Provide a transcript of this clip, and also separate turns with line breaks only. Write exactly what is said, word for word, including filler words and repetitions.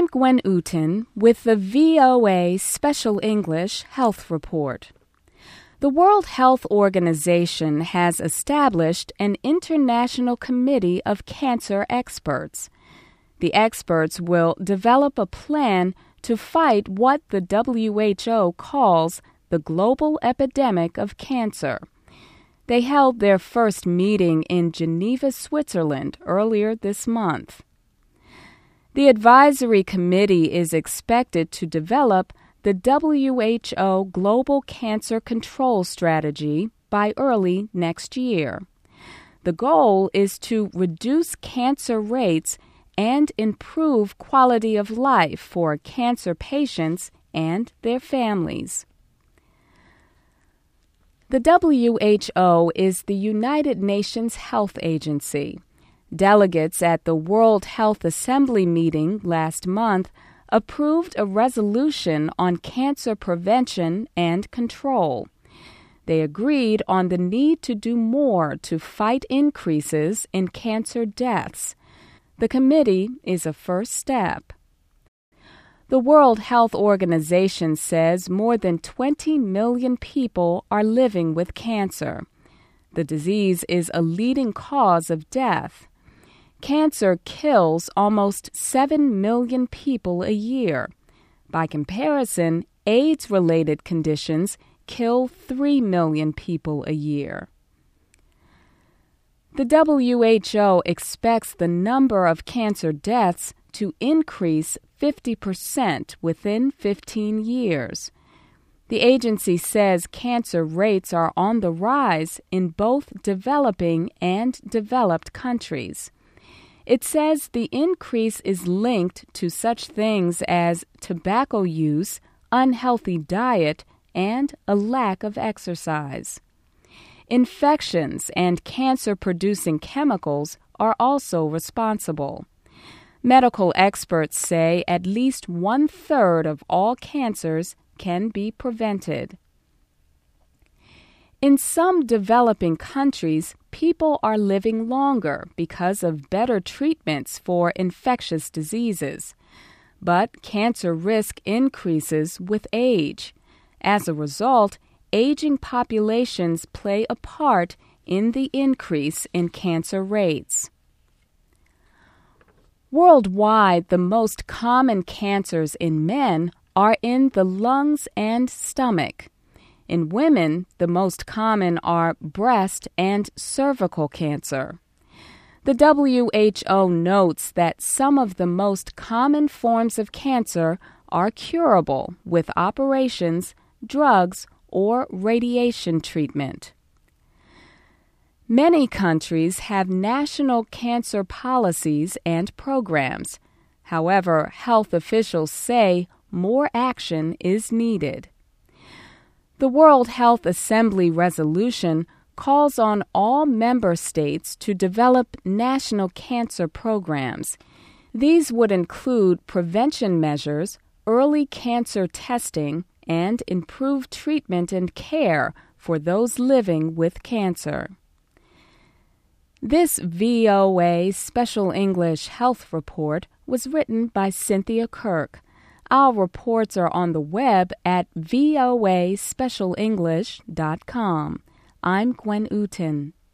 I'm Gwen Uten with the V O A Special English Health Report. The World Health Organization has established an international committee of cancer experts. The experts will develop a plan to fight what the W H O calls the global epidemic of cancer. They held their first meeting in Geneva, Switzerland, earlier this month. The advisory committee is expected to develop the W H O Global Cancer Control Strategy by early next year. The goal is to reduce cancer rates and improve quality of life for cancer patients and their families. The W H O is the United Nations Health Agency. Delegates at the World Health Assembly meeting last month approved a resolution on cancer prevention and control. They agreed on the need to do more to fight increases in cancer deaths. The committee is a first step. The World Health Organization says more than twenty million people are living with cancer. The disease is a leading cause of death. Cancer kills almost seven million people a year. By comparison, AIDS-related conditions kill three million people a year. The W H O expects the number of cancer deaths to increase fifty percent within fifteen years. The agency says cancer rates are on the rise in both developing and developed countries. It says the increase is linked to such things as tobacco use, unhealthy diet, and a lack of exercise. Infections and cancer-producing chemicals are also responsible. Medical experts say at least one-third of all cancers can be prevented. In some developing countries, people are living longer because of better treatments for infectious diseases. But cancer risk increases with age. As a result, aging populations play a part in the increase in cancer rates. Worldwide, the most common cancers in men are in the lungs and stomach. In women, the most common are breast and cervical cancer. The W H O notes that some of the most common forms of cancer are curable with operations, drugs, or radiation treatment. Many countries have national cancer policies and programs. However, health officials say more action is needed. The World Health Assembly resolution calls on all member states to develop national cancer programs. These would include prevention measures, early cancer testing, and improved treatment and care for those living with cancer. This V O A Special English Health Report was written by Cynthia Kirk. Our reports are on the web at voa special english dot com. I'm Gwen Uten.